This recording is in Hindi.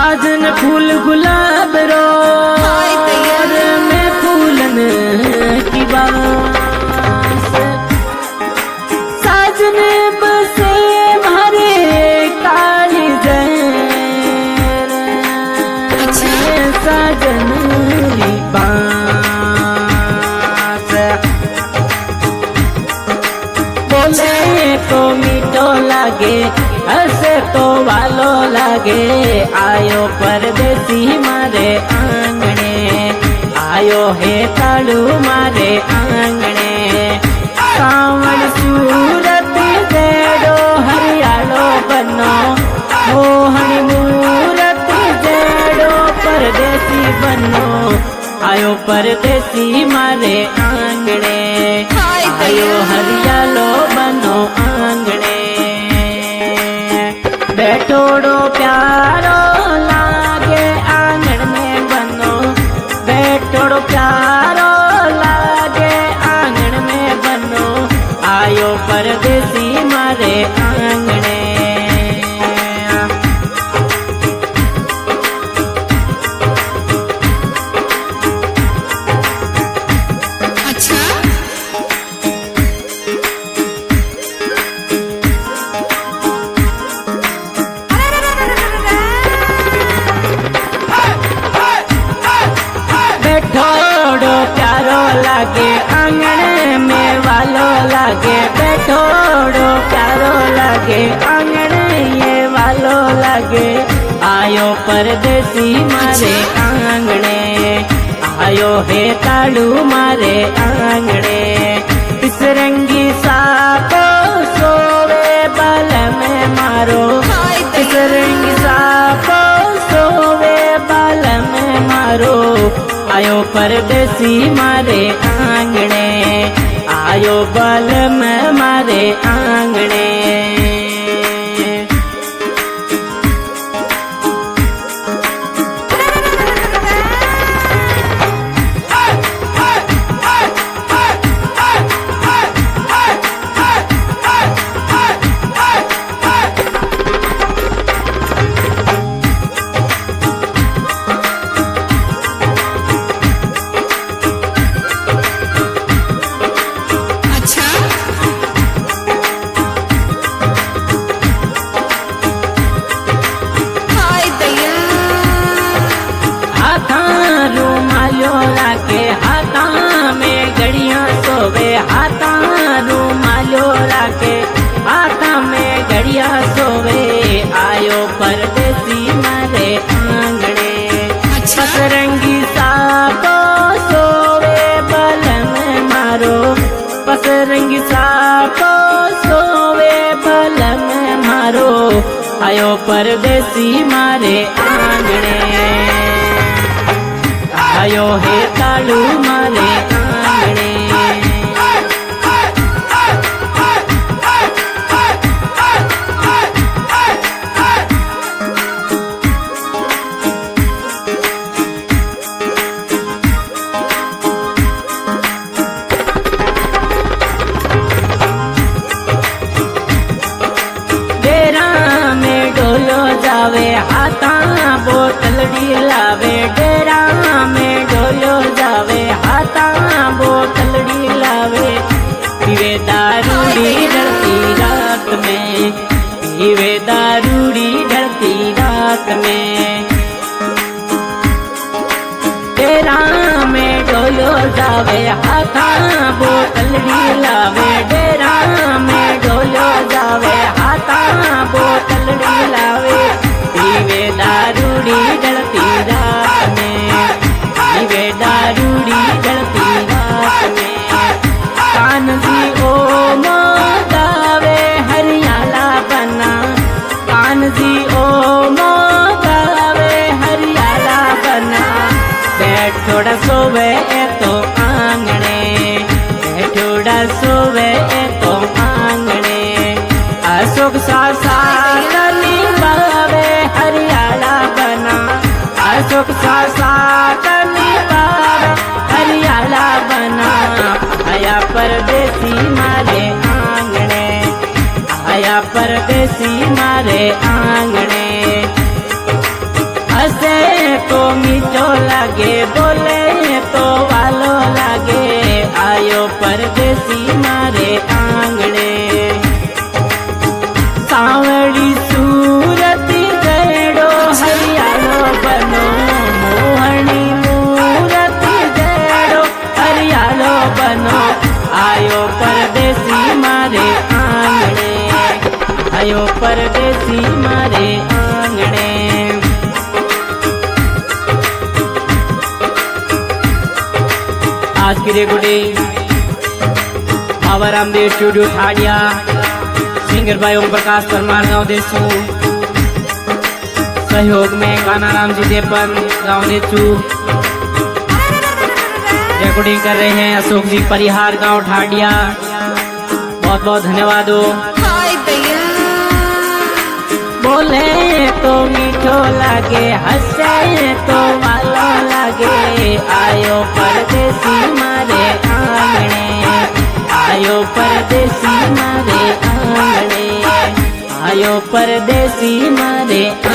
साजन फूल गुलाब रो में फूलन की बास साजन बसे मारे काली जैर साजन बोले तो मीठो लागे हंसे तो वालो लागे आयो परदेसी मारे आंगणे आयो है तालू मारे आंगणे सावन सूरत जेड़ो हरियालो बनो मोहनी मूरत जेड़ो परदेसी बनो आयो परदेसी मारे आंगणे आयो हरियालो बनो आंगणे बैठोड़ो प्यारो लागे आंगण में बनो बैठोड़ो प्यारो लागे आंगण में बनो आयो परदेसी मारे आंगणे लागे आंगण में वालो लागे बैठोड़ो प्यारो लागे आंगण ये वालो लागे आयो परदेसी मारे आंगणे आयो है तालू मारे आंगणे तिसरंगी साको सोवे बल में मारो तिसरंगी साको सोवे बल में मारो आयो परदेसी मारे आंगणे आयो बल में मारे आंगणे हाथा रूमालो लाके हाथा में घड़िया सोवे आयो परदेसी मारे आंगणे पसरंगी साको सोवे बल में मारो पसरंगी साको सोवे बल में मारो आयो परदेसी मारे आंगणे आयो है तालू मारे आंगणे जावे हाथा बोतलड़ी लावे डेरा में डोलो जावे हाथा बोतलड़ी लावे पीवे दारूड़ी ढलती रात में पीवे दारूड़ी ढलती रात में डेरा में डोलो जावे हाथा बोतलड़ी लावे डेरा में डोलो जावे हाथा बोतलड़ी लावे पीवे दारूड़ी ढलती रात में पीवे दारूड़ी ढलती रात में कान जी ओ मोगावे हरियाला बना कान जी ओ मोगावे हरियाला बना बैठोड़ा सोवे तो आंगणे बैठोड़ा सोवे तो आंगणे अशोक सासा हरियाला बना अशोक सासा हरियाला बना आया परदेसी मारे आंगणे आया परदेसी मारे आंगणे मोहनी सूरत जड़ो हरियालो बनो मोहनी मूरत जड़ो हरियालो बनो आयो परदेसी मारे आंगणे आयो परदेसी मारे आंगणे। आज की recording Baba Ramdev studio Thadiya singer भाई ओम प्रकाश परमार गाँव देसू सहयोग में कानाराम जी देपन गाँव देसू रिकॉर्डिंग कर रहे हैं अशोक जी परिहार गांव ठाडिया। बहुत बहुत धन्यवाद हो। बोले तो मीठो लागे हंसे तो वालो लागे आयो परदेसी मारे आंगणे आयो परदेसी मारे आंगणे आयो परदेसी मारे